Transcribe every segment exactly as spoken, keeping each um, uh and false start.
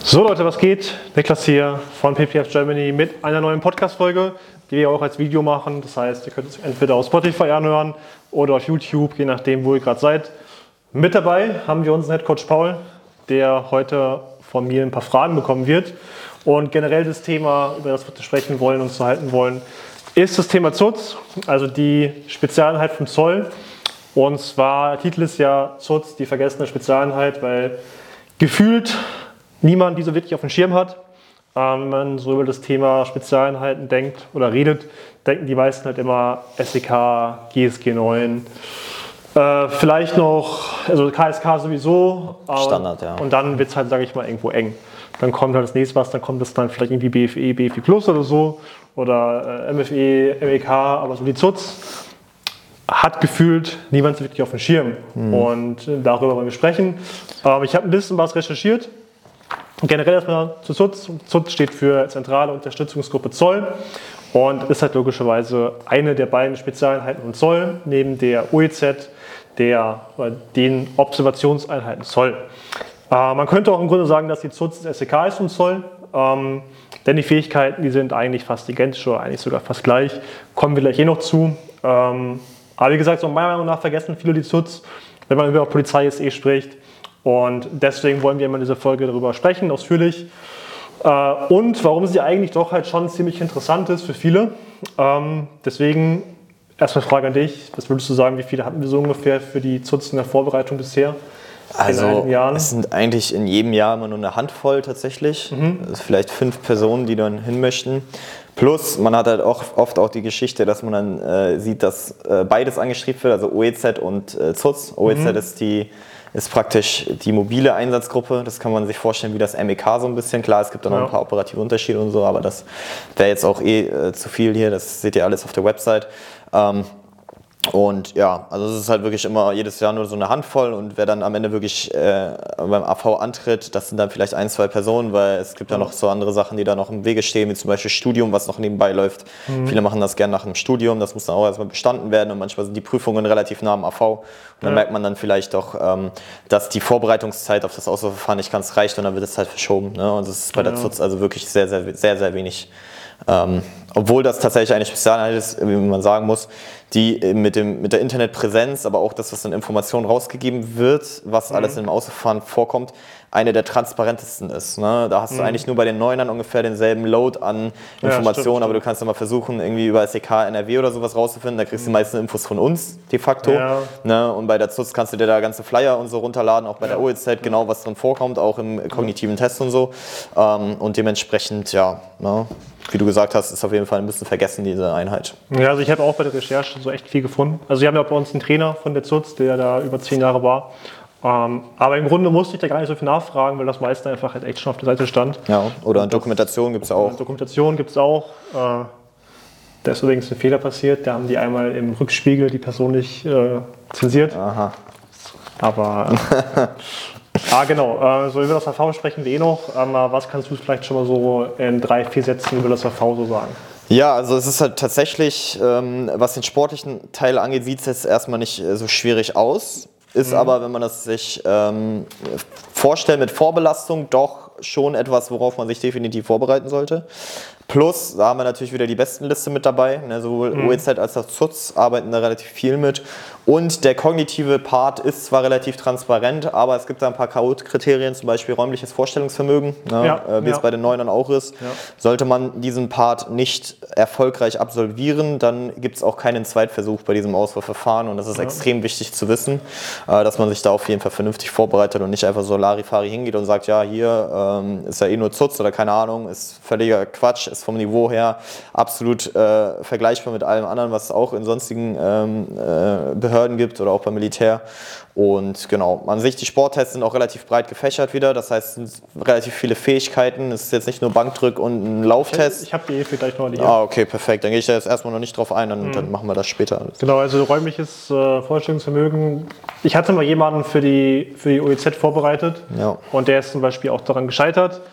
So Leute, was geht? Niklas hier von P P F Germany mit einer neuen Podcast-Folge, die wir auch als Video machen. Das heißt, ihr könnt es entweder auf Spotify anhören oder auf YouTube, je nachdem, wo ihr gerade seid. Mit dabei haben wir unseren Headcoach Paul, der heute von mir ein paar Fragen bekommen wird. Und generell das Thema, über das wir sprechen wollen und uns halten wollen, ist das Thema Zutz, also die Spezialeinheit vom Zoll. Und zwar, der Titel ist ja Zutz, die vergessene Spezialeinheit, weil gefühlt niemand diese wirklich auf dem Schirm hat. Ähm, wenn man so über das Thema Spezialeinheiten denkt oder redet, denken die meisten halt immer S E K, G S G neun, äh, vielleicht noch, also K S K sowieso. Aber, Standard, ja. Und dann wird es halt, sage ich mal, irgendwo eng. Dann kommt halt das nächste was, dann kommt es dann vielleicht irgendwie B F E, B F E Plus oder so oder äh, M F E, M E K, aber so die Zutz hat gefühlt niemand so wirklich auf dem Schirm. Mhm. Und äh, darüber wollen wir sprechen. Ähm, ich habe ein bisschen was recherchiert. Generell erstmal zu Zutz. Zutz steht für Zentrale Unterstützungsgruppe Zoll und ist halt logischerweise eine der beiden Spezialeinheiten von Zoll, neben der O E Z, der, oder den Observationseinheiten Zoll. Äh, man könnte auch im Grunde sagen, dass die Zutz das S E K ist vom Zoll, ähm, denn die Fähigkeiten, die sind eigentlich fast identisch oder eigentlich sogar fast gleich. Kommen wir gleich eh noch zu. Ähm, aber wie gesagt, so meiner Meinung nach vergessen viele die Zutz, wenn man über Polizei S E spricht. Und deswegen wollen wir immer in dieser Folge darüber sprechen, ausführlich. Und warum sie eigentlich doch halt schon ziemlich interessant ist für viele. Deswegen erstmal Frage an dich. Was würdest du sagen, wie viele hatten wir so ungefähr für die Zutz in der Vorbereitung bisher? Also es sind eigentlich in jedem Jahr immer nur eine Handvoll tatsächlich. Mhm. Also vielleicht fünf Personen, die dann hin möchten. Plus, man hat halt auch oft auch die Geschichte, dass man dann äh, sieht, dass äh, beides angestrebt wird, also O E Z und äh, Zutz. O E Z mhm. ist die ist praktisch die mobile Einsatzgruppe. Das kann man sich vorstellen wie das M E K so ein bisschen. Klar, es gibt da noch ja. ein paar operative Unterschiede und so, aber das wäre jetzt auch eh äh, zu viel hier. Das seht ihr alles auf der Website. Ähm, und ja, also es ist halt wirklich immer jedes Jahr nur so eine Handvoll und wer dann am Ende wirklich äh, beim A V antritt, das sind dann vielleicht ein, zwei Personen, weil es gibt ja noch so andere Sachen, die da noch im Wege stehen, wie zum Beispiel Studium, was noch nebenbei läuft. Mhm. Viele machen das gerne nach dem Studium, das muss dann auch erstmal bestanden werden und manchmal sind die Prüfungen relativ nah am A V. Und dann ja. merkt man dann vielleicht doch, ähm, dass die Vorbereitungszeit auf das Auswahlverfahren nicht ganz reicht und dann wird es halt verschoben. Ne? Und das ist bei der ja. Zutz also wirklich sehr, sehr, sehr, sehr wenig. Ähm, obwohl das tatsächlich eine Spezialeinheit ist, wie man sagen muss, die mit, dem, mit der Internetpräsenz, aber auch das, was an Informationen rausgegeben wird, was mhm. alles im Ausverfahren vorkommt, eine der transparentesten ist. Ne? Da hast mhm. du eigentlich nur bei den Neunern ungefähr denselben Load an Informationen, ja, stimmt, aber du kannst ja mal versuchen, irgendwie über S E K, N R W oder sowas rauszufinden, da kriegst du mhm. die meisten Infos von uns de facto. Ja. Ne? Und bei der Zutz kannst du dir da ganze Flyer und so runterladen, auch bei ja. der O E Z, genau was drin vorkommt, auch im kognitiven Test und so. Ähm, und dementsprechend, ja, ne? Wie du gesagt hast, ist auf jeden Fall ein bisschen vergessen, diese Einheit. Ja, also ich habe auch bei der Recherche so echt viel gefunden. Also wir haben ja bei uns einen Trainer von der Zutz, der da über zehn Jahre war. Ähm, aber im Grunde musste ich da gar nicht so viel nachfragen, weil das meiste einfach halt echt schon auf der Seite stand. Ja, oder in Dokumentation gibt es auch. Dokumentation gibt es auch. Äh, da ist übrigens ein Fehler passiert. Da haben die einmal im Rückspiegel die Person nicht äh, zensiert. Aha. Aber... Äh, Ah, genau. So über das A V sprechen wir eh noch. Was kannst du vielleicht schon mal so in drei, vier Sätzen über das A V so sagen? Ja, also es ist halt tatsächlich, was den sportlichen Teil angeht, sieht es jetzt erstmal nicht so schwierig aus. Ist mhm. aber, wenn man das sich ähm, vorstellt mit Vorbelastung, doch schon etwas, worauf man sich definitiv vorbereiten sollte. Plus, da haben wir natürlich wieder die Bestenliste mit dabei. Ne, sowohl mhm. O E Z als auch Zutz arbeiten da relativ viel mit. Und der kognitive Part ist zwar relativ transparent, aber es gibt da ein paar K O-Kriterien, zum Beispiel räumliches Vorstellungsvermögen, ne, ja, äh, wie ja. es bei den Neunern auch ist. Ja. Sollte man diesen Part nicht erfolgreich absolvieren, dann gibt es auch keinen Zweitversuch bei diesem Auswahlverfahren. Und das ist ja. extrem wichtig zu wissen, äh, dass man sich da auf jeden Fall vernünftig vorbereitet und nicht einfach so Larifari hingeht und sagt, ja, hier ähm, ist ja eh nur Zutz oder keine Ahnung, ist völliger Quatsch, ist vom Niveau her absolut äh, vergleichbar mit allem anderen, was es auch in sonstigen ähm, äh, Behörden gibt oder auch beim Militär. Und genau, an sich, die Sporttests sind auch relativ breit gefächert wieder, das heißt, es sind relativ viele Fähigkeiten, es ist jetzt nicht nur Bankdrück und ein Lauftest. Ich habe die vielleicht noch nicht. Ah, okay, perfekt, dann gehe ich da jetzt erstmal noch nicht drauf ein, dann, mhm. dann machen wir das später. Genau, also räumliches äh, Vorstellungsvermögen. Ich hatte mal jemanden für die, für die O E Z vorbereitet ja. und der ist zum Beispiel auch daran gescheitert.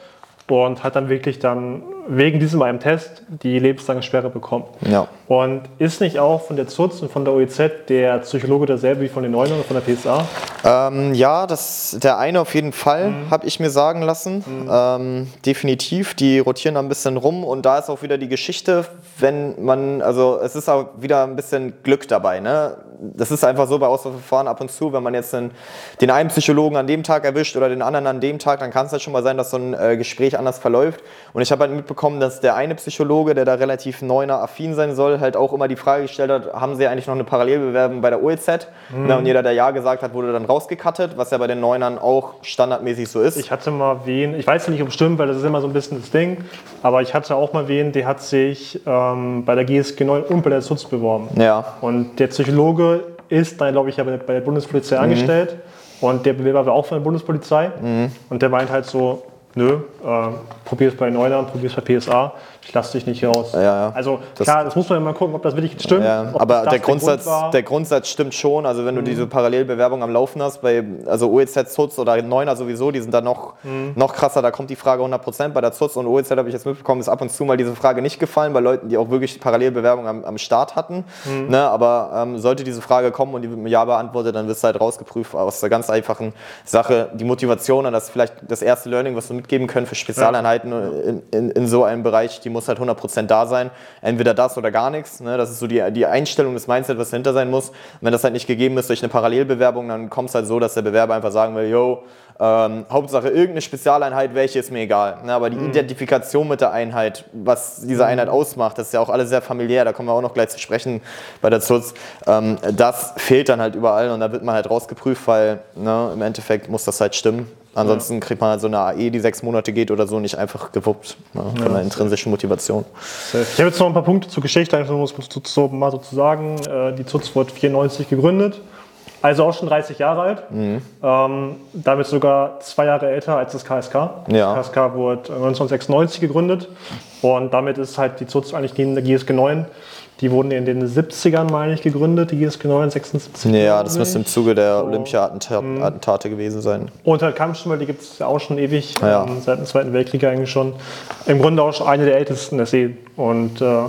und hat dann wirklich dann wegen diesem einen Test die lebenslange Sperre bekommen. Ja. Und ist nicht auch von der Zuz und von der O E Z der Psychologe derselbe wie von den Neunern oder von der P S A? Ähm, ja, das, der eine auf jeden Fall, mhm. habe ich mir sagen lassen. Mhm. Ähm, definitiv, die rotieren da ein bisschen rum und da ist auch wieder die Geschichte, wenn man, also es ist auch wieder ein bisschen Glück dabei, ne? Das ist einfach so bei Auswahlverfahren ab und zu, wenn man jetzt den, den einen Psychologen an dem Tag erwischt oder den anderen an dem Tag, dann kann es halt schon mal sein, dass so ein äh, Gespräch anders verläuft. Und ich habe halt mitbekommen, dass der eine Psychologe, der da relativ neuner-affin sein soll, halt auch immer die Frage gestellt hat, haben Sie eigentlich noch eine Parallelbewerbung bei der O E Z? Mhm. Na, und jeder, der Ja gesagt hat, wurde dann rausgekattet, was ja bei den Neunern auch standardmäßig so ist. Ich hatte mal wen, ich weiß nicht, ob es stimmt, weil das ist immer so ein bisschen das Ding, aber ich hatte auch mal wen, der hat sich ähm, bei der G S G neun und bei der Zuz beworben. Ja. Und der Psychologe ist dann, glaube ich, ja bei der Bundespolizei mhm. angestellt und der Bewerber war auch von der Bundespolizei mhm. und der meint halt so, nö, äh, probier es bei Neunern, probier es bei P S A, ich lasse dich nicht hier raus. Ja, ja. Also das, klar, das muss man ja mal gucken, ob das wirklich stimmt. Ja, aber der Grundsatz, der, Grund der Grundsatz stimmt schon, also wenn du mhm. diese Parallelbewerbung am Laufen hast, bei also O E Z, Zuz oder Neuner sowieso, die sind da noch, mhm. noch krasser, da kommt die Frage hundert Prozent. Bei der Zuz und O E Z habe ich jetzt mitbekommen, ist ab und zu mal diese Frage nicht gefallen, bei Leuten, die auch wirklich Parallelbewerbung am, am Start hatten. Mhm. Ne, aber ähm, sollte diese Frage kommen und die wird mit Ja beantwortet, dann wirst du halt rausgeprüft aus der ganz einfachen Sache, die Motivation und das ist vielleicht das erste Learning, was wir mitgeben können für Spezialeinheiten ja. in, in, in so einem Bereich, die muss halt hundert Prozent da sein. Entweder das oder gar nichts. Ne? Das ist so die, die Einstellung, das Mindset, was dahinter sein muss. Und wenn das halt nicht gegeben ist durch eine Parallelbewerbung, dann kommt es halt so, dass der Bewerber einfach sagen will, yo, ähm, Hauptsache irgendeine Spezialeinheit, welche ist mir egal. Ne? Aber die mhm. Identifikation mit der Einheit, was diese mhm. Einheit ausmacht, das ist ja auch alles sehr familiär, da kommen wir auch noch gleich zu sprechen bei der Zuz. Ähm, das fehlt dann halt überall und da wird man halt rausgeprüft, weil ne, im Endeffekt muss das halt stimmen. Ansonsten ja. kriegt man halt so eine A E, die sechs Monate geht oder so, nicht einfach gewuppt ne, von ja. der intrinsischen Motivation. Ich habe jetzt noch ein paar Punkte zur Geschichte, einfach muss so, mal so zu sagen. Die Zuz wurde vierundneunzig gegründet, also auch schon dreißig Jahre alt. Mhm. Ähm, damit sogar zwei Jahre älter als das K S K. Ja. Das K S K wurde neunzehnhundertsechsundneunzig gegründet und damit ist halt die Zuz eigentlich neben der G S G neun. Die wurden in den siebzigern, meine ich, gegründet, die G S G neun, sechsundsiebzig. Ja, das müsste im Zuge der so. Olympia-Attentate gewesen sein. Und halt Kampfschwimmer, die gibt es ja auch schon ewig, ja. ähm, seit dem Zweiten Weltkrieg eigentlich schon. Im Grunde auch schon eine der ältesten der See. Und äh,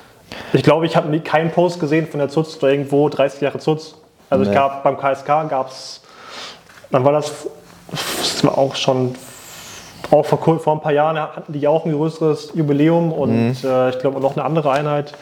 ich glaube, ich habe keinen Post gesehen von der Zuz oder irgendwo dreißig Jahre Zuz. Also nee. ich gab beim K S K gab es, dann war das, das war auch schon, auch vor, vor ein paar Jahren hatten die auch ein größeres Jubiläum und mhm. äh, ich glaube noch eine andere Einheit.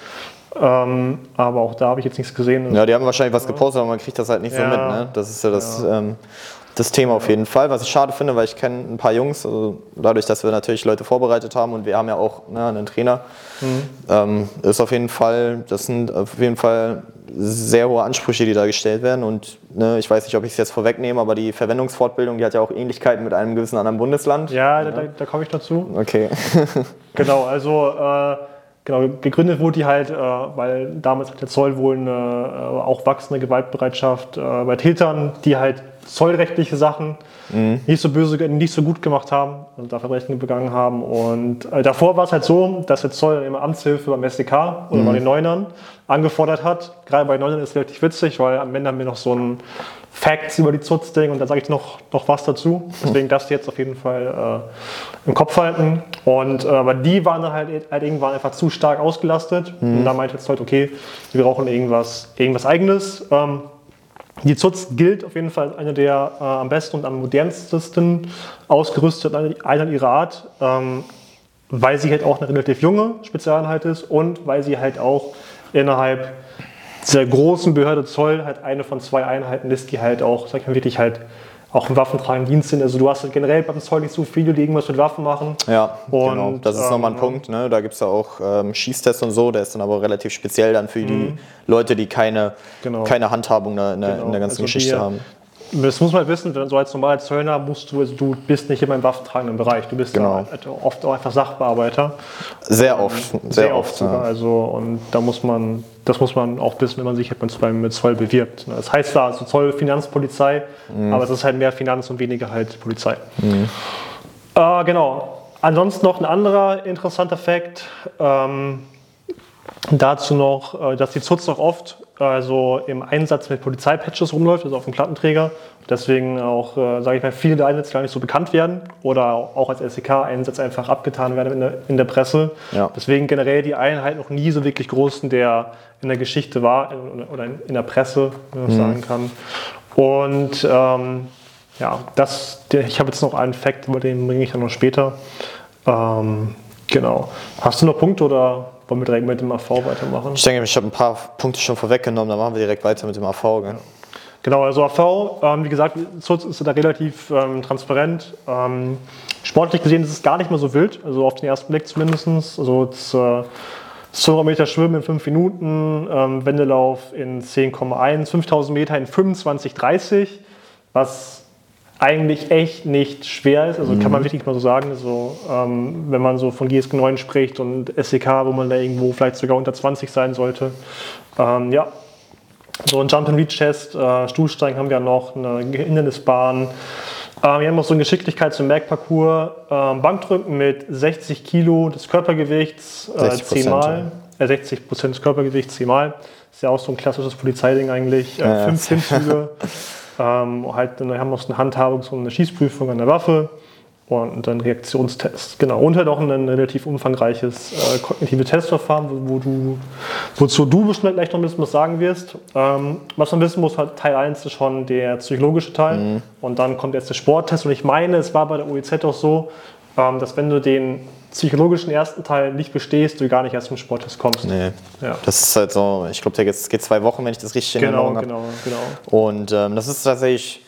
Ähm, aber auch da habe ich jetzt nichts gesehen. Ja, die haben wahrscheinlich was gepostet, aber man kriegt das halt nicht ja. so mit. Ne? Das ist ja das, ja. Ähm, das Thema auf jeden Fall. Was ich schade finde, weil ich kenne ein paar Jungs, also dadurch, dass wir natürlich Leute vorbereitet haben und wir haben ja auch ne, einen Trainer, mhm. ähm, ist auf jeden Fall, das sind auf jeden Fall sehr hohe Ansprüche, die da gestellt werden. Und ne, ich weiß nicht, ob ich es jetzt vorwegnehme, aber die Verwendungsfortbildung, die hat ja auch Ähnlichkeiten mit einem gewissen anderen Bundesland. Ja, ja. da, da komme ich dazu. Okay. Genau, also äh, Genau, gegründet wurde die halt, äh, weil damals hat der Zoll wohl eine äh, auch wachsende Gewaltbereitschaft äh, bei Tätern, die halt zollrechtliche Sachen mhm. nicht so böse, nicht so gut gemacht haben und da Verbrechen begangen haben. Und äh, davor war es halt so, dass der Zoll immer Amtshilfe beim S D K oder mhm. bei den Neunern angefordert hat. Gerade bei den Neunern ist es relativ witzig, weil am Ende haben wir noch so ein Facts über die Zuz-Ding und da sage ich noch, noch was dazu. Deswegen das jetzt auf jeden Fall äh, im Kopf halten. Und, äh, aber die waren dann halt, halt irgendwann einfach zu stark ausgelastet. Mhm. Und da meinte jetzt halt, okay, wir brauchen irgendwas, irgendwas Eigenes. Ähm, die Zuz gilt auf jeden Fall als eine der äh, am besten und am modernsten ausgerüsteten Einheiten ihrer Art, ähm, weil sie halt auch eine relativ junge Spezialeinheit ist und weil sie halt auch innerhalb dieser großen Behörde Zoll halt eine von zwei Einheiten ist, die halt auch, sag ich mal, wirklich halt auch im waffentragenden Dienst sind. Also du hast halt generell beim Zoll nicht so viele, die irgendwas mit Waffen machen. Ja, und, genau. Das ist ähm, nochmal ein Punkt. Ne? Da gibt es ja auch ähm, Schießtests und so, der ist dann aber relativ speziell dann für die mhm. Leute, die keine, genau. keine Handhabung in der, genau. in der ganzen also Geschichte die, haben. Das muss man wissen, so als normaler Zöllner musst du, also du bist nicht immer im waffentragenden Bereich, du bist genau. halt oft auch einfach Sachbearbeiter. Sehr oft, sehr, sehr oft sogar. Ja. Also, und da muss man, das muss man auch wissen, wenn man sich beim Zoll bewirbt. Das heißt da also Zoll, Finanzpolizei, mhm. aber es ist halt mehr Finanz und weniger halt Polizei. Mhm. Äh, genau. Ansonsten noch ein anderer interessanter Fakt. Ähm, dazu noch, dass die Zuz noch oft also im Einsatz mit Polizeipatches rumläuft, also auf dem Plattenträger. Deswegen auch, äh, sage ich mal, viele der Einsätze gar nicht so bekannt werden oder auch als S E K-Einsätze einfach abgetan werden in der, in der Presse. Ja. Deswegen generell die Einheit noch nie so wirklich groß in der, in der Geschichte war oder in der Presse, wenn man mhm. sagen kann. Und ähm, ja, das, ich habe jetzt noch einen Fact, über den bringe ich dann noch später. Ähm, genau. Hast du noch Punkte oder wollen wir direkt mit dem A V weitermachen? Ich denke, ich habe ein paar Punkte schon vorweggenommen, dann machen wir direkt weiter mit dem A V. Gell? Genau, also A V, ähm, wie gesagt, Z U Z ist da relativ ähm, transparent. Ähm, sportlich gesehen ist es gar nicht mehr so wild, also auf den ersten Blick zumindest. Also das, äh, zweihundert Meter Schwimmen in fünf Minuten, ähm, Wendelauf in zehn Komma eins, fünftausend Meter in fünfundzwanzig Komma dreißig, was eigentlich echt nicht schwer ist, also mhm. kann man wirklich mal so sagen, also, ähm, wenn man so von G S G neun spricht und S E K, wo man da irgendwo vielleicht sogar unter zwanzig sein sollte. Ähm, ja, so ein Jump-and-Reach-Test, äh, Stuhlsteigen haben wir noch, eine Hindernisbahn. Äh, wir haben noch so einen Geschicklichkeits- und Merkparcours, äh, Bankdrücken mit sechzig Kilo des Körpergewichts, äh, zehnmal, äh, sechzig Prozent des Körpergewichts zehnmal. Ist ja auch so ein klassisches Polizeiding eigentlich. Äh, ja, fünf Klimmzüge. Ähm, halt, dann haben wir noch eine Handhabungs- und eine Schießprüfung an der Waffe und dann Reaktionstest. Genau, und halt auch ein relativ umfangreiches äh, kognitives Testverfahren, wo, wo du, wozu du bestimmt gleich noch ein bisschen was sagen wirst. Ähm, was man wissen muss, halt Teil eins ist schon der psychologische Teil mhm. und dann kommt jetzt der Sporttest. Und ich meine, es war bei der O E Z auch so, ähm, dass wenn du den psychologischen ersten Teil nicht bestehst, du gar nicht erst zum Sporttest kommst. Nee, ja. Das ist halt so, ich glaube, der geht, geht zwei Wochen, wenn ich das richtig in genau, Erinnerung habe. Genau, genau. Und ähm, das ist tatsächlich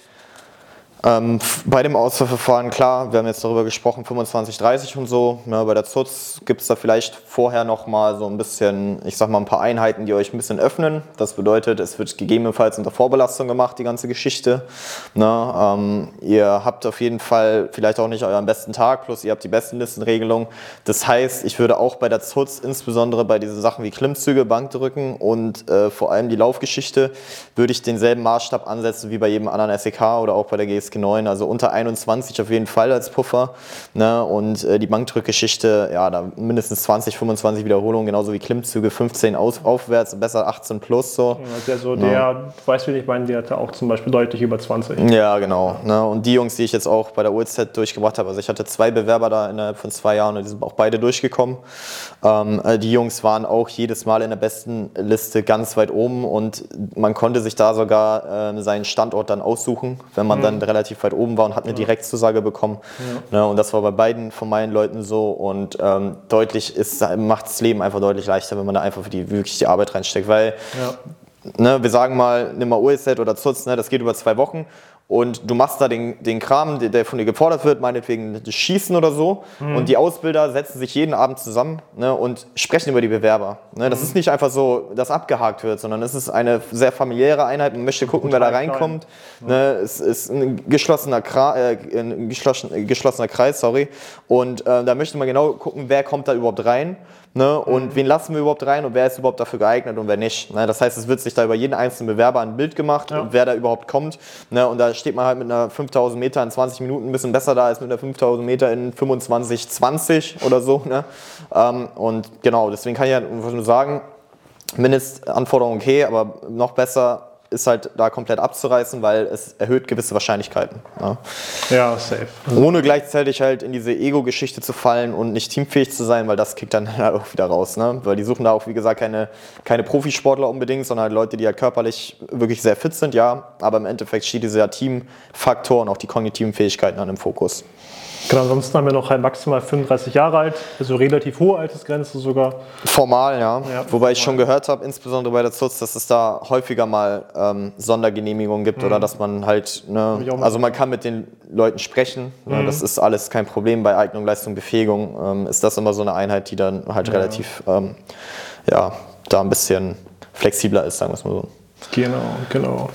ähm, bei dem Auswahlverfahren, klar, wir haben jetzt darüber gesprochen, fünfundzwanzig, dreißig und so. Ja, bei der Z U Z gibt es da vielleicht vorher noch mal so ein bisschen, ich sag mal, ein paar Einheiten, die euch ein bisschen öffnen. Das bedeutet, es wird gegebenenfalls unter Vorbelastung gemacht, die ganze Geschichte. Ne, ähm, ihr habt auf jeden Fall vielleicht auch nicht euren besten Tag, plus ihr habt die Bestenlistenregelung. Das heißt, ich würde auch bei der Z U Z, insbesondere bei diesen Sachen wie Klimmzüge, Bankdrücken und äh, vor allem die Laufgeschichte, würde ich denselben Maßstab ansetzen wie bei jedem anderen S E K oder auch bei der G S G neun, also unter einundzwanzig auf jeden Fall als Puffer. Ne? Und äh, die Bankdrückgeschichte, ja, da mindestens zwanzig, fünfundzwanzig Wiederholungen, genauso wie Klimmzüge, fünfzehn aus, aufwärts, besser achtzehn plus. So. Ja, also der, ja. du weißt, wie ich meine, der hatte auch zum Beispiel deutlich über zwanzig. Ja, genau. Ne? Und die Jungs, die ich jetzt auch bei der O E Z durchgebracht habe, also ich hatte zwei Bewerber da innerhalb von zwei Jahren und die sind auch beide durchgekommen. Ähm, die Jungs waren auch jedes Mal in der besten Liste ganz weit oben und man konnte sich da sogar äh, seinen Standort dann aussuchen, wenn man mhm. dann relativ weit oben war und hat eine Direktzusage bekommen. Ja. Ne, und das war bei beiden von meinen Leuten so. Und ähm, deutlich ist, macht das Leben einfach deutlich leichter, wenn man da einfach für die, wirklich die Arbeit reinsteckt. Weil, ja. ne, wir sagen mal, nimm mal O E Z oder Z U Z, ne, das geht über zwei Wochen. Und du machst da den, den Kram, der von dir gefordert wird, meinetwegen das Schießen oder so. Mhm. Und die Ausbilder setzen sich jeden Abend zusammen, ne, und sprechen über die Bewerber. Ne. Das mhm. ist nicht einfach so, dass abgehakt wird, sondern es ist eine sehr familiäre Einheit. Man möchte gucken, wer da reinkommt. Mhm. Ne. Es ist ein geschlossener, Kra- äh, ein geschlossen, geschlossener Kreis, sorry. Und äh, da möchte man genau gucken, wer kommt da überhaupt rein. Ne, und mhm. wen lassen wir überhaupt rein und wer ist überhaupt dafür geeignet und wer nicht. Ne, das heißt, es wird sich da über jeden einzelnen Bewerber ein Bild gemacht, ja. wer da überhaupt kommt. Ne, und da steht man halt mit einer fünftausend Meter in zwanzig Minuten ein bisschen besser da als mit einer fünftausend Meter in fünfundzwanzig, zwanzig oder so. Ne? Ähm, und genau, deswegen kann ich ja nur sagen, Mindestanforderung okay, aber noch besser ist halt da komplett abzureißen, weil es erhöht gewisse Wahrscheinlichkeiten. Ja, ja safe. Ohne gleichzeitig halt in diese Ego-Geschichte zu fallen und nicht teamfähig zu sein, weil das kickt dann halt auch wieder raus. Ne? Weil die suchen da auch, wie gesagt, keine, keine Profisportler unbedingt, sondern halt Leute, die halt körperlich wirklich sehr fit sind, ja. Aber im Endeffekt steht dieser Teamfaktor und auch die kognitiven Fähigkeiten dann im Fokus. Genau, ansonsten haben wir noch halt maximal fünfunddreißig Jahre alt, also relativ hohe Altersgrenze sogar. Formal, ja. ja Wobei formal. Ich schon gehört habe, insbesondere bei der Z U Z, dass es da häufiger mal ähm, Sondergenehmigungen gibt mhm. oder dass man halt, ne, also man kann mit den Leuten sprechen, mhm. ne, das ist alles kein Problem. Bei Eignung, Leistung, Befähigung ähm, ist das immer so eine Einheit, die dann halt ja. relativ, ähm, ja, da ein bisschen flexibler ist, sagen wir es mal so. Genau, genau.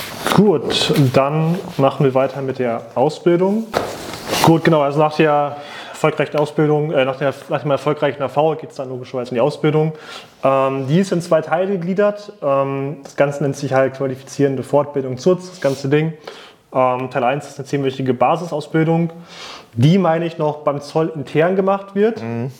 Gut, dann machen wir weiter mit der Ausbildung. Gut, genau, also nach der erfolgreichen Ausbildung, äh, nach, der, nach dem erfolgreichen A V geht es dann logischerweise in die Ausbildung. Ähm, die ist in zwei Teile gegliedert. Ähm, das Ganze nennt sich halt qualifizierende Fortbildung Z U Z, das ganze Ding. Ähm, Teil eins ist eine zehnwöchige Basisausbildung, die, meine ich, noch beim Zoll intern gemacht wird. Mhm.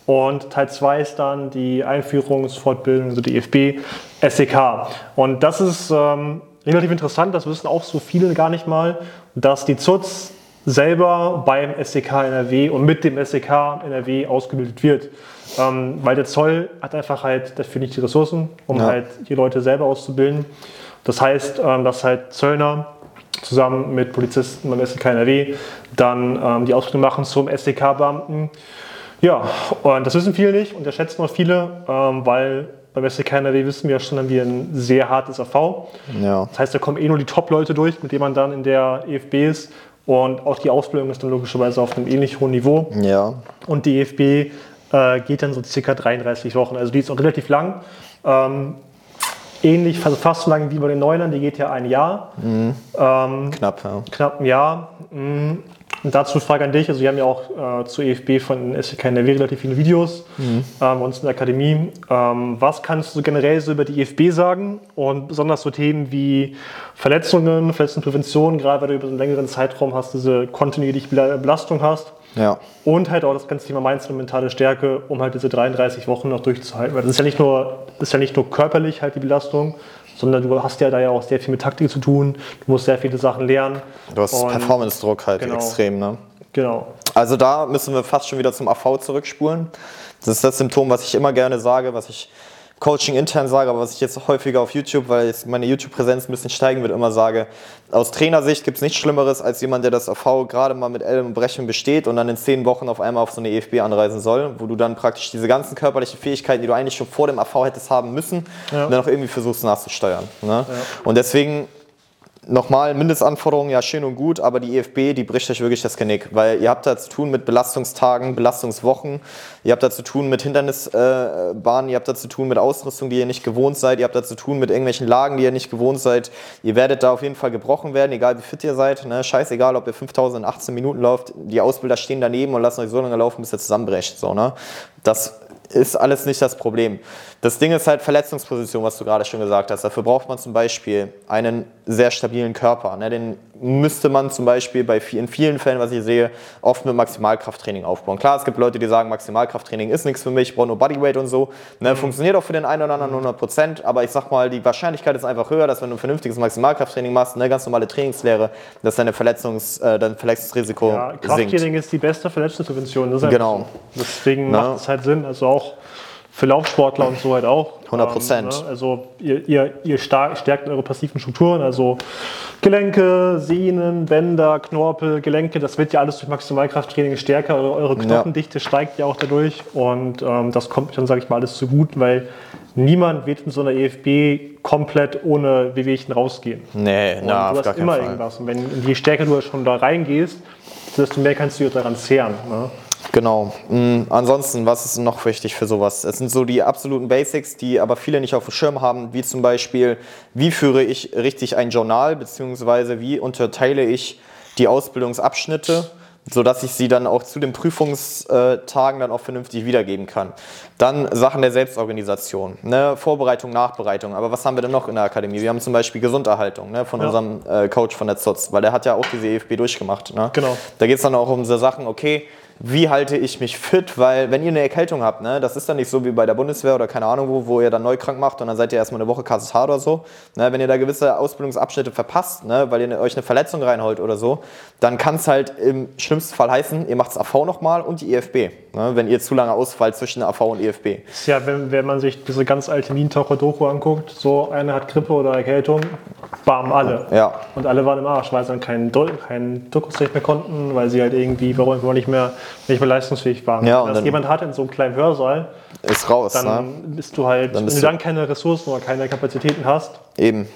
Und Teil zwei ist dann die Einführungsfortbildung, also die E F B S E K. Und das ist ähm, relativ interessant, das wissen auch so viele gar nicht mal, dass die Z U Z selber beim S E K N R W und mit dem S E K N R W ausgebildet wird. Ähm, weil der Zoll hat einfach halt dafür nicht die Ressourcen, um ja. halt die Leute selber auszubilden. Das heißt, ähm, dass halt Zöllner zusammen mit Polizisten beim S E K N R W dann ähm, die Ausbildung machen zum S E K-Beamten. Ja, und das wissen viele nicht, unterschätzen auch viele, ähm, weil beim S E K N R W wissen wir ja schon, haben wir ein sehr hartes A V. Ja. Das heißt, da kommen eh nur die Top-Leute durch, mit denen man dann in der E F B ist. Und auch die Ausbildung ist dann logischerweise auf einem ähnlich hohen Niveau. Ja. Und die E F B äh, geht dann so circa dreiunddreißig Wochen. Also die ist auch relativ lang. Ähm, ähnlich, also fast so lang wie bei den Neunern, die geht ja ein Jahr. Mhm. Ähm, knapp, ja. Knapp ein Jahr. Mhm. Und dazu Frage an dich, also wir haben ja auch äh, zur E F B von S E K N R W relativ viele Videos mhm. ähm, bei uns in der Akademie. Ähm, was kannst du generell so über die E F B sagen und besonders so Themen wie Verletzungen, Verletzungsprävention, gerade weil du über einen längeren Zeitraum hast, diese kontinuierliche Belastung hast ja. und halt auch das ganze Thema Mindset und mentale Stärke, um halt diese dreiunddreißig Wochen noch durchzuhalten. Weil das ist ja nicht nur, das ist ja nicht nur körperlich halt die Belastung, sondern du hast ja da ja auch sehr viel mit Taktik zu tun, du musst sehr viele Sachen lernen. Du hast und Performance-Druck halt genau, extrem, ne? Genau. Also da müssen wir fast schon wieder zum A V zurückspulen. Das ist das Symptom, was ich immer gerne sage, was ich Coaching intern sage, aber was ich jetzt häufiger auf YouTube, weil jetzt meine YouTube-Präsenz ein bisschen steigen wird, immer sage, aus Trainersicht gibt es nichts Schlimmeres als jemand, der das A V gerade mal mit Ellenbrechen besteht und dann in zehn Wochen auf einmal auf so eine E F B anreisen soll, wo du dann praktisch diese ganzen körperlichen Fähigkeiten, die du eigentlich schon vor dem A V hättest haben müssen, ja. dann auch irgendwie versuchst nachzusteuern. Ne? Ja. Und deswegen nochmal, Mindestanforderungen, ja schön und gut, aber die E F B, die bricht euch wirklich das Genick, weil ihr habt da zu tun mit Belastungstagen, Belastungswochen, ihr habt da zu tun mit Hindernisbahnen, ihr habt da zu tun mit Ausrüstung, die ihr nicht gewohnt seid, ihr habt da zu tun mit irgendwelchen Lagen, die ihr nicht gewohnt seid. Ihr werdet da auf jeden Fall gebrochen werden, egal wie fit ihr seid, ne? Scheißegal, ob ihr fünftausend in achtzehn Minuten lauft, die Ausbilder stehen daneben und lassen euch so lange laufen, bis ihr zusammenbrecht. So, ne? Das ist alles nicht das Problem. Das Ding ist halt Verletzungsposition, was du gerade schon gesagt hast. Dafür braucht man zum Beispiel einen sehr stabilen Körper. Ne? Den müsste man zum Beispiel bei, in vielen Fällen, was ich sehe, oft mit Maximalkrafttraining aufbauen. Klar, es gibt Leute, die sagen, Maximalkrafttraining ist nichts für mich, ich brauche nur Bodyweight und so. Ne? Funktioniert auch für den einen oder anderen hundert Prozent, aber ich sag mal, die Wahrscheinlichkeit ist einfach höher, dass wenn du ein vernünftiges Maximalkrafttraining machst, eine ganz normale Trainingslehre, dass deine Verletzungs, äh, dein Verletzungsrisiko ja, sinkt. Krafttraining ist die beste Verletzungsprävention. Das ist genau. So. Deswegen Na? macht es halt Sinn, also auch für Laufsportler und so halt auch. hundert Prozent. Ähm, ne? Also ihr, ihr, ihr stärkt eure passiven Strukturen, also Gelenke, Sehnen, Bänder, Knorpel, Gelenke, das wird ja alles durch Maximalkrafttraining stärker. Eure, eure Knochendichte ja. steigt ja auch dadurch und ähm, das kommt dann, sage ich mal, alles zu gut, weil niemand wird in so einer E F B komplett ohne Wehwehchen rausgehen. Nee, na, du auf gar hast immer keinen Fall. irgendwas. Und wenn, je stärker du schon da reingehst, desto mehr kannst du daran zehren. Ne? Genau. Mhm. Ansonsten, was ist noch wichtig für sowas? Es sind so die absoluten Basics, die aber viele nicht auf dem Schirm haben, wie zum Beispiel, wie führe ich richtig ein Journal, beziehungsweise wie unterteile ich die Ausbildungsabschnitte, sodass ich sie dann auch zu den Prüfungstagen dann auch vernünftig wiedergeben kann. Dann Sachen der Selbstorganisation, ne? Vorbereitung, Nachbereitung. Aber was haben wir denn noch in der Akademie? Wir haben zum Beispiel Gesunderhaltung, ne? Von ja. unserem äh, Coach von der Z O Z, weil der hat ja auch diese E F B durchgemacht. Ne? Genau. Da geht es dann auch um so Sachen, okay, wie halte ich mich fit, weil wenn ihr eine Erkältung habt, ne, das ist dann nicht so wie bei der Bundeswehr oder keine Ahnung wo, wo ihr dann neu krank macht und dann seid ihr erstmal eine Woche K S H oder so. Ne, wenn ihr da gewisse Ausbildungsabschnitte verpasst, ne, weil ihr euch eine Verletzung reinholt oder so, dann kann es halt im schlimmsten Fall heißen, ihr macht das A V nochmal und die E F B, ne, wenn ihr zu lange ausfallt zwischen A V und E F B. Ja, wenn, wenn man sich diese ganz alte Nientaucher-Doku anguckt, so einer hat Grippe oder Erkältung, bam, alle. Ja. Und alle waren im Arsch, weil sie dann keinen kein Dokus mehr konnten, weil sie halt irgendwie warum nicht mehr nicht mehr leistungsfähig waren. Ja, wenn das jemand hat in so einem kleinen Hörsaal, ist raus, dann ne? bist du halt, dann bist wenn du du dann keine Ressourcen oder keine Kapazitäten hast. Eben.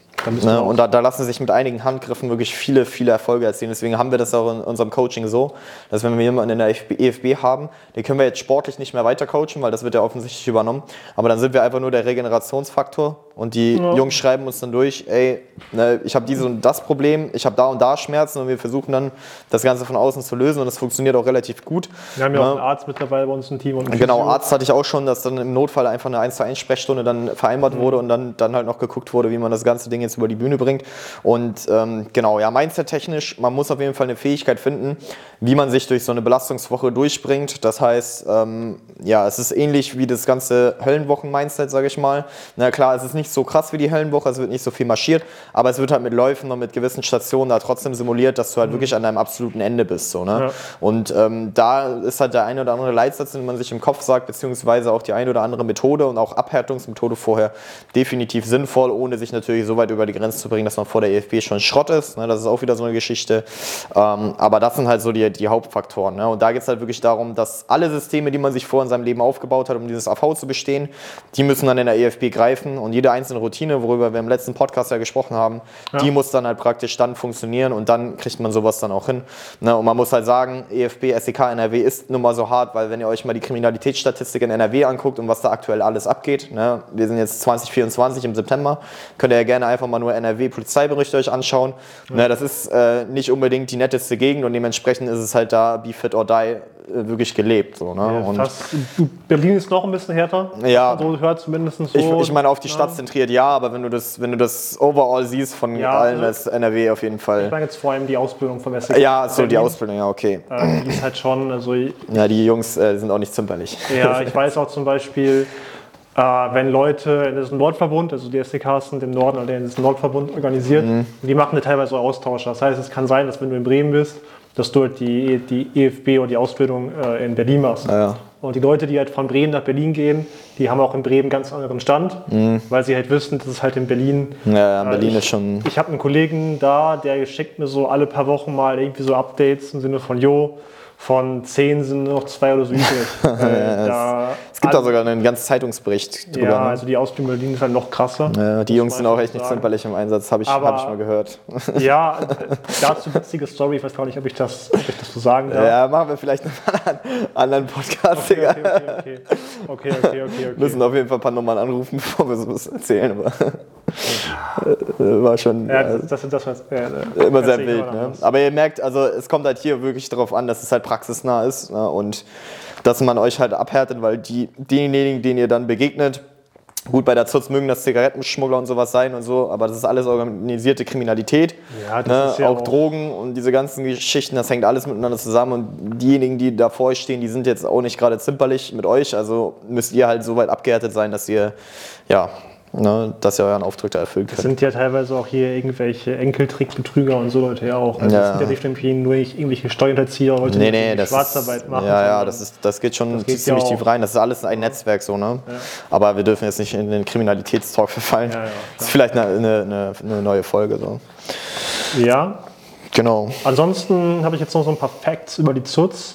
Ne, und da, da lassen sich mit einigen Handgriffen wirklich viele, viele Erfolge erzielen. Deswegen haben wir das auch in unserem Coaching so, dass wenn wir jemanden in der E F B haben, den können wir jetzt sportlich nicht mehr weiter coachen, weil das wird ja offensichtlich übernommen. Aber dann sind wir einfach nur der Regenerationsfaktor und die ja. Jungs schreiben uns dann durch, ey, ne, ich habe dieses und das Problem, ich habe da und da Schmerzen und wir versuchen dann das Ganze von außen zu lösen und das funktioniert auch relativ gut. Wir haben ja, ja auch einen Arzt mittlerweile bei uns im Team. Und genau, Arzt hatte ich auch schon, dass dann im Notfall einfach eine eins zu eins Sprechstunde dann vereinbart mhm. wurde und dann, dann halt noch geguckt wurde, wie man das ganze Ding jetzt jetzt über die Bühne bringt. Und ähm, genau, ja, mindset-technisch, man muss auf jeden Fall eine Fähigkeit finden, wie man sich durch so eine Belastungswoche durchbringt. Das heißt, ähm, ja, es ist ähnlich wie das ganze Höllenwochen-Mindset, sage ich mal. Na klar, es ist nicht so krass wie die Höllenwoche, es wird nicht so viel marschiert, aber es wird halt mit Läufen und mit gewissen Stationen da trotzdem simuliert, dass du halt mhm. wirklich an deinem absoluten Ende bist. So, ne? Ja. Und ähm, da ist halt der eine oder andere Leitsatz, den man sich im Kopf sagt, beziehungsweise auch die eine oder andere Methode und auch Abhärtungsmethode vorher definitiv sinnvoll, ohne sich natürlich so weit über die Grenze zu bringen, dass man vor der E F B schon Schrott ist. Ne? Das ist auch wieder so eine Geschichte. Ähm, aber das sind halt so die, die Hauptfaktoren. Ne? Und da geht es halt wirklich darum, dass alle Systeme, die man sich vor in seinem Leben aufgebaut hat, um dieses A V zu bestehen, die müssen dann in der E F B greifen und jede einzelne Routine, worüber wir im letzten Podcast ja gesprochen haben, ja. die muss dann halt praktisch dann funktionieren und dann kriegt man sowas dann auch hin. Ne? Und man muss halt sagen, E F B, S E K, N R W ist nun mal so hart, weil wenn ihr euch mal die Kriminalitätsstatistik in N R W anguckt und was da aktuell alles abgeht, ne? Wir sind jetzt zwanzig vierundzwanzig im September, könnt ihr ja gerne einfach mal nur N R W-Polizeiberichte euch anschauen. Ja. Ne? Das ist äh, nicht unbedingt die netteste Gegend und dementsprechend ist es halt da, be fit or die, äh, wirklich gelebt. So, ne? Ja, und fast, Berlin ist noch ein bisschen härter, ja, so hört zumindest so. Ich, ich meine, auf die Stadt ja. zentriert ja, aber wenn du das, wenn du das overall siehst von ja, allen, also, ist N R W auf jeden Fall. Ich meine jetzt vor allem die Ausbildung vom S E K. Ja, so die Ausbildung, ja, okay. Äh, die ist halt schon, also... Ja, die Jungs äh, sind auch nicht zimperlich. Ja, ich weiß auch zum Beispiel, äh, wenn Leute, das ist ein Nordverbund, also die S E Ks sind im Norden, also das ist ein Nordverbund organisiert, mhm. die machen ja teilweise auch Austausche. Das heißt, es kann sein, dass wenn du in Bremen bist, dass du halt die, die E F B oder die Ausbildung äh, in Berlin machst. Ja, ja. Und die Leute, die halt von Bremen nach Berlin gehen, die haben auch in Bremen einen ganz anderen Stand, mhm. weil sie halt wissen, dass es halt in Berlin... Ja, ja äh, Berlin ich, ist schon... Ich habe einen Kollegen da, der schickt mir so alle paar Wochen mal irgendwie so Updates im Sinne von, jo, von zehn sind nur noch zwei oder so übrig. ja, äh, da es gibt da sogar einen ganzen Zeitungsbericht drüber. Ja, also die Ausbildung in Berlin ist halt noch krasser. Ja, die Jungs sind auch echt nicht zimperlich im Einsatz, habe ich, hab ich mal gehört. Ja, dazu witzige Story, ich weiß gar nicht, ob ich das, ob ich das so sagen darf. Ja, machen wir vielleicht noch einen anderen Podcast. Okay, okay, okay, okay. okay, okay, okay, okay. Wir müssen auf jeden Fall ein paar Nummern anrufen, bevor wir sowas erzählen. Aber war schon ja, das, das, das, das, ja, immer sehr wild. Ne? Aber ihr merkt, also es kommt halt hier wirklich darauf an, dass es halt praxisnah ist, ne? Und dass man euch halt abhärtet, weil die, diejenigen, denen ihr dann begegnet, gut, bei der Z U Z mögen das Zigarettenschmuggler und sowas sein und so, aber das ist alles organisierte Kriminalität, ja, das ne? ist ja auch, auch Drogen und diese ganzen Geschichten, das hängt alles miteinander zusammen und diejenigen, die da vor euch stehen, die sind jetzt auch nicht gerade zimperlich mit euch, also müsst ihr halt so weit abgehärtet sein, dass ihr, ja, ne, dass ihr euren Auftrag da erfüllt könnt. Das sind ja teilweise auch hier irgendwelche Enkeltrickbetrüger und so Leute ja auch. Also ja. Das sind ja definitiv nur nicht irgendwelche Steuerhinterzieher, Leute, nee, nee, die das Schwarzarbeit ist, machen. Ja, ja, das, ist, das geht schon das geht ziemlich ja tief rein. Das ist alles ein Netzwerk so, ne? Ja. Aber wir dürfen jetzt nicht in den Kriminalitätstalk verfallen. Ja, ja, das ist vielleicht eine, eine, eine neue Folge. So. Ja. Genau. Ansonsten habe ich jetzt noch so ein paar Facts über die Z U Z.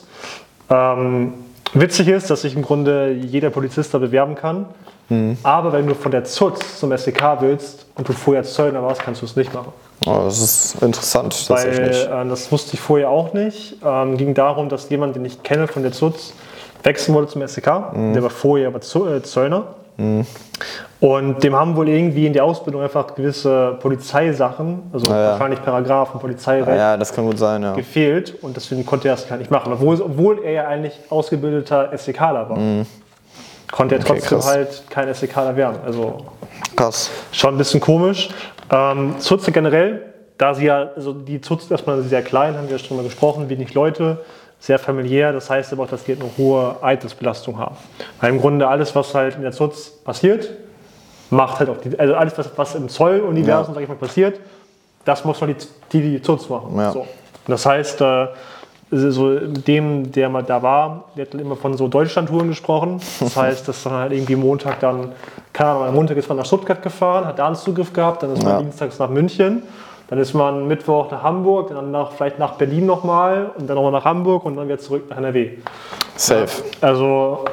Ähm, witzig ist, dass sich im Grunde jeder Polizist da bewerben kann. Mhm. Aber wenn du von der Z U Z zum S E K willst und du vorher Zöllner warst, kannst du es nicht machen. Oh, das ist interessant. Weil, äh, das wusste ich vorher auch nicht. Ähm, ging darum, dass jemand, den ich kenne von der Z U Z, wechseln wollte zum S E K. Mhm. Der war vorher aber Zöllner. Mhm. Und dem haben wohl irgendwie in der Ausbildung einfach gewisse Polizeisachen, also ja, wahrscheinlich Paragraphen, Polizeirecht, ja, das kann gut sein, ja. gefehlt. Und deswegen konnte er das gar nicht machen. Obwohl, obwohl er ja eigentlich ausgebildeter SEKler war. Mhm. Konnte er okay, trotzdem krass. halt kein SEKler werden. Also krass. Schon ein bisschen komisch. Ähm, Z U Z generell, da sie ja, also die Z U Z ist erstmal sehr klein, haben wir ja schon mal gesprochen, wenig Leute, sehr familiär. Das heißt aber auch, dass die eine hohe Altersbelastung haben. Weil im Grunde alles, was halt in der Z U Z passiert, macht halt auch die, also alles, was, was im Zolluniversum, ja. sag ich mal, passiert, das muss man die, die, die Z U Z machen. Ja. So. Und das heißt, äh, so dem, der mal da war, der hat immer von so Deutschlandtouren gesprochen. Das heißt, dass dann halt irgendwie Montag dann, keine Ahnung, am Montag ist man nach Stuttgart gefahren, hat da einen Zugriff gehabt, dann ist man ja. dienstags nach München, dann ist man Mittwoch nach Hamburg, dann nach, vielleicht nach Berlin nochmal und dann nochmal nach Hamburg und dann wieder zurück nach N R W. Safe. Also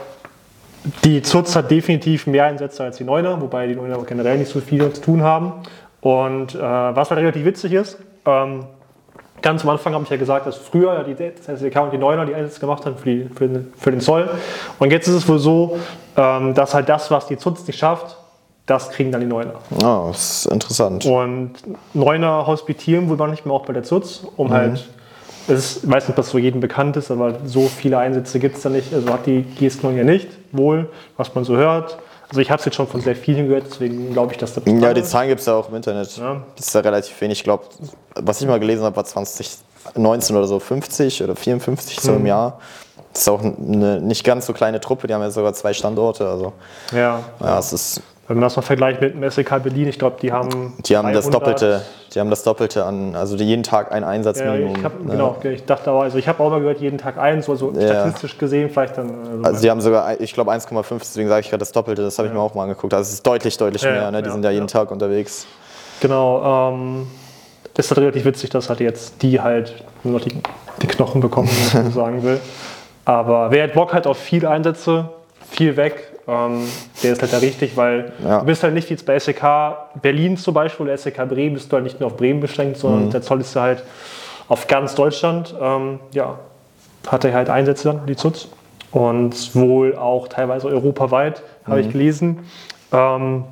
die Z U Z hat definitiv mehr Einsätze als die Neuner, wobei die Neuner generell nicht so viel zu tun haben. Und äh, was halt relativ witzig ist, ähm, ganz am Anfang habe ich ja gesagt, dass früher ja die das S E K und die Neuner die Einsätze gemacht haben für, die, für, den, für den Zoll. Und jetzt ist es wohl so, ähm, dass halt das, was die Z U Z nicht schafft, das kriegen dann die Neuner. Oh, das ist interessant. Und Neuner hospitieren wohl manchmal auch bei der Z U Z, um mhm. halt, es ist, ich weiß nicht, ob das so jedem bekannt ist, aber so viele Einsätze gibt es da nicht. Also hat die G S neun ja nicht, wohl, was man so hört. Also ich habe es jetzt schon von sehr vielen gehört, deswegen glaube ich, dass das... Ja, die Zahlen gibt es ja auch im Internet. Ja. Das ist ja relativ wenig. Ich glaube, was ich mal gelesen habe, war zwanzig neunzehn oder so fünfzig oder vierundfünfzig so im Jahr. Das ist auch eine nicht ganz so kleine Truppe, die haben ja sogar zwei Standorte. Also, ja. ja, es ist, wenn man das mal vergleicht mit dem S E K Berlin, ich glaube, die haben die haben das Doppelte, die haben das Doppelte an, also jeden Tag ein Einsatzminimum. Ja, ich hab, ne? Genau, ich dachte aber, also ich habe auch mal gehört, jeden Tag eins, so also ja. statistisch gesehen vielleicht dann. Also, also die haben sogar, ich glaube eins Komma fünf, deswegen sage ich gerade das Doppelte, das habe ich ja. mir auch mal angeguckt. Also es ist deutlich, deutlich ja, mehr, ne? Die ja, sind ja jeden ja. Tag unterwegs. Genau, ähm, ist halt relativ witzig, dass halt jetzt die halt nur noch die, die Knochen bekommen, wenn man so sagen will. Aber wer hat Bock halt auf viele Einsätze, viel weg, ähm, der ist halt da richtig, weil ja. du bist halt nicht wie jetzt bei S E K Berlin zum Beispiel oder S E K Bremen, bist du halt nicht nur auf Bremen beschränkt, sondern mhm. der Zoll ist ja halt auf ganz Deutschland. Ähm, ja, hat er halt Einsätze dann, die Zutz. Und wohl auch teilweise europaweit, habe mhm. ich gelesen. Ähm,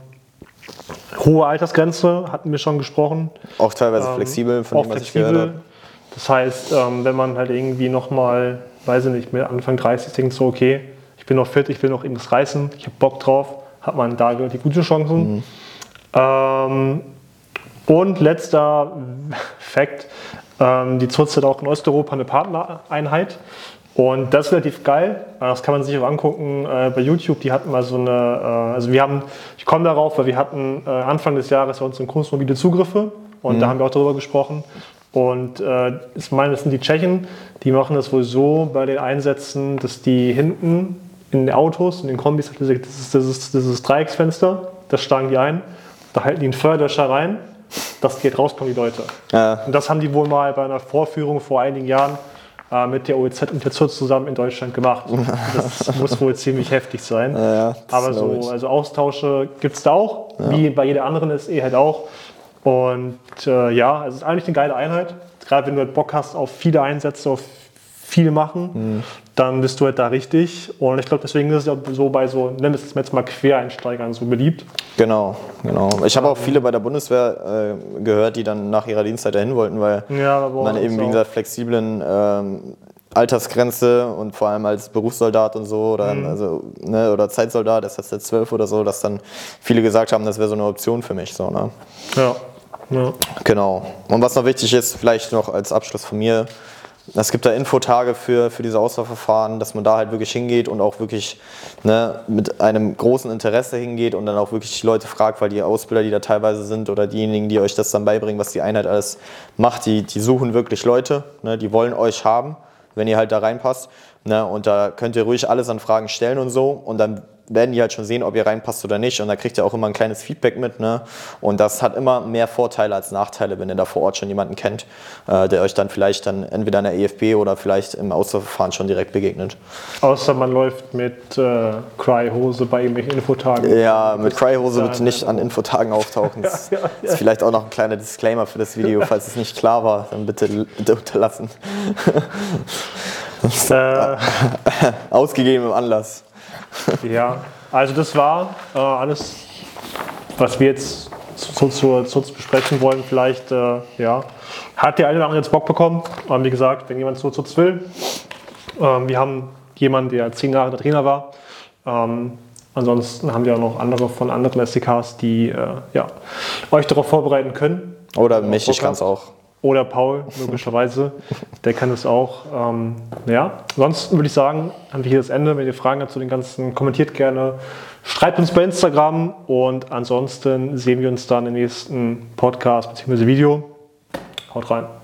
hohe Altersgrenze, hatten wir schon gesprochen. Auch teilweise ähm, flexibel, von dem, was ich gehört habe. Das heißt, ähm, wenn man halt irgendwie nochmal, weiß ich nicht, mit Anfang dreißig denkt so, okay, ich bin noch fit, ich will noch irgendwas reißen, ich habe Bock drauf, hat man da die gute Chancen. Mhm. Ähm, und letzter Fakt, ähm, die Zutz hat auch in Osteuropa eine Partnereinheit. Und das ist relativ geil, das kann man sich auch angucken äh, bei YouTube, die hatten mal so eine, äh, also wir haben, ich komme darauf, weil wir hatten äh, Anfang des Jahres bei uns große mobile Zugriffe und mhm. da haben wir auch darüber gesprochen. Und äh, ich meine, das sind die Tschechen, die machen das wohl so bei den Einsätzen, dass die hinten in den Autos, in den Kombis, das ist dieses, dieses Dreiecksfenster, das schlagen die ein, da halten die einen Feuerlöscher rein, das geht raus, kommen die Leute. Ja. Und das haben die wohl mal bei einer Vorführung vor einigen Jahren äh, mit der O E Z und der Zutz zusammen in Deutschland gemacht. Das muss wohl ziemlich heftig sein. Ja, aber so, also Austausche gibt es da auch, ja. wie bei jeder anderen S E halt auch. Und äh, ja, es ist eigentlich eine geile Einheit. Gerade wenn du halt Bock hast auf viele Einsätze, auf viel machen, mhm. dann bist du halt da richtig. Und ich glaube, deswegen ist es ja so bei so, nennen wir es jetzt mal Quereinsteigern so beliebt. Genau, genau. Ich habe auch viele bei der Bundeswehr äh, gehört, die dann nach ihrer Dienstzeit dahin wollten, weil ja, man eben, wie gesagt, flexiblen ähm, Altersgrenze und vor allem als Berufssoldat und so oder, mhm. also, ne, oder Zeitsoldat, S S zwölf oder so, dass dann viele gesagt haben, das wäre so eine Option für mich. So, ne? Ja. Ja. Genau. Und was noch wichtig ist, vielleicht noch als Abschluss von mir, es gibt da Infotage für, für diese Auswahlverfahren, dass man da halt wirklich hingeht und auch wirklich ne, mit einem großen Interesse hingeht und dann auch wirklich die Leute fragt, weil die Ausbilder, die da teilweise sind oder diejenigen, die euch das dann beibringen, was die Einheit alles macht, die, die suchen wirklich Leute, ne, die wollen euch haben, wenn ihr halt da reinpasst. Ne, und da könnt ihr ruhig alles an Fragen stellen und so und dann werden die halt schon sehen, ob ihr reinpasst oder nicht. Und da kriegt ihr auch immer ein kleines Feedback mit. Ne? Und das hat immer mehr Vorteile als Nachteile, wenn ihr da vor Ort schon jemanden kennt, äh, der euch dann vielleicht dann entweder in der E F B oder vielleicht im Auswahlverfahren schon direkt begegnet. Außer man läuft mit äh, Cry-Hose bei irgendwelchen Infotagen. Ja, mit Cry-Hose bitte nicht an Infotagen auftauchen. Das ja, ja, ja. ist vielleicht auch noch ein kleiner Disclaimer für das Video. Falls es nicht klar war, dann bitte, bitte unterlassen. äh. Ausgegebenem Anlass. Ja, also das war äh, alles, was wir jetzt so zur Zutz besprechen wollen. Vielleicht äh, ja, hat der eine oder andere jetzt Bock bekommen. Ähm, wie gesagt, wenn jemand zur Zutz will. Ähm, wir haben jemanden, der zehn Jahre der Trainer war. Ähm, ansonsten haben wir auch noch andere von anderen S D Ks, die äh, ja, euch darauf vorbereiten können. Oder mich, ich kann es auch. Oder Paul, logischerweise. Der kann es auch. Ähm, ja. Ansonsten würde ich sagen, haben wir hier das Ende. Wenn ihr Fragen habt zu den ganzen, kommentiert gerne. Schreibt uns bei Instagram. Und ansonsten sehen wir uns dann im nächsten Podcast bzw. Video. Haut rein.